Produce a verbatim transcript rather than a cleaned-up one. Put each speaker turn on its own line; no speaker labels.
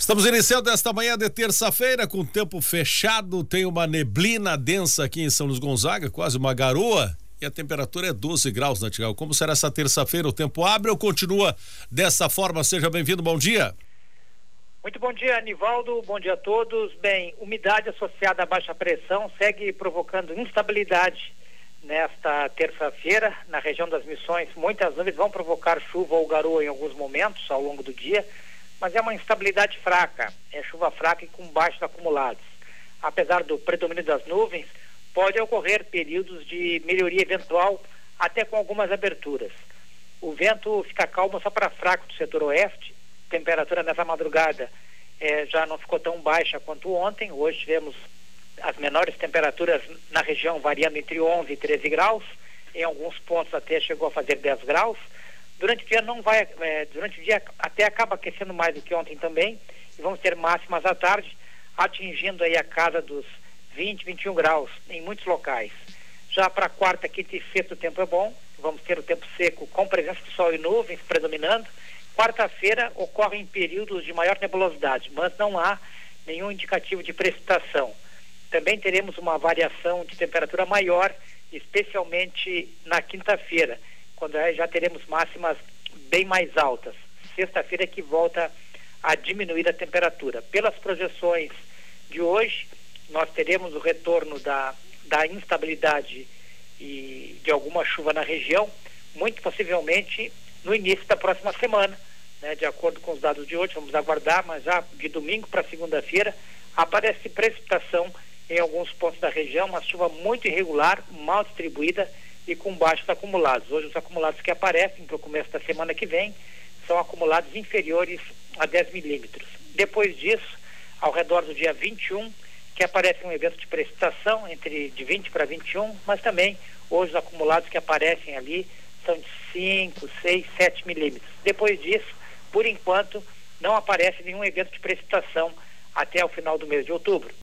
Estamos iniciando esta manhã de terça-feira com o tempo fechado, tem uma neblina densa aqui em São Luís Gonzaga, quase uma garoa, e a temperatura é doze graus, Natigal. Como será essa terça-feira? O tempo abre ou continua dessa forma? Seja bem-vindo, bom dia.
Muito bom dia, Anivaldo, bom dia a todos. Bem, umidade associada à baixa pressão segue provocando instabilidade nesta terça-feira na região das Missões. Muitas nuvens vão provocar chuva ou garoa em alguns momentos ao longo do dia, mas é uma instabilidade fraca, é chuva fraca e com baixos acumulados. Apesar do predomínio das nuvens, pode ocorrer períodos de melhoria eventual, até com algumas aberturas. O vento fica calmo só para fraco do setor oeste, temperatura nessa madrugada eh, já não ficou tão baixa quanto ontem. Hoje tivemos as menores temperaturas na região variando entre onze e treze graus, em alguns pontos até chegou a fazer dez graus. Durante o dia não vai, é, durante o dia até acaba aquecendo mais do que ontem também, e vamos ter máximas à tarde, atingindo aí a casa dos vinte, vinte e um graus em muitos locais. Já para quarta, quinta e sexta o tempo é bom, vamos ter o tempo seco com presença de sol e nuvens predominando. Quarta-feira ocorrem períodos de maior nebulosidade, mas não há nenhum indicativo de precipitação. Também teremos uma variação de temperatura maior, especialmente na quinta-feira, quando já teremos máximas bem mais altas. Sexta-feira é que volta a diminuir a temperatura. Pelas projeções de hoje, nós teremos o retorno da, da instabilidade e de alguma chuva na região, muito possivelmente no início da próxima semana, né? De acordo com os dados de hoje, vamos aguardar, mas já de domingo para segunda-feira aparece precipitação em alguns pontos da região, uma chuva muito irregular, mal distribuída e com baixos acumulados. Hoje os acumulados que aparecem para o começo da semana que vem são acumulados inferiores a dez milímetros. Depois disso, ao redor do dia vinte e um, que aparece um evento de precipitação entre de vinte para vinte e um, mas também hoje os acumulados que aparecem ali são de cinco, seis, sete milímetros. Depois disso, por enquanto, não aparece nenhum evento de precipitação até o final do mês de outubro.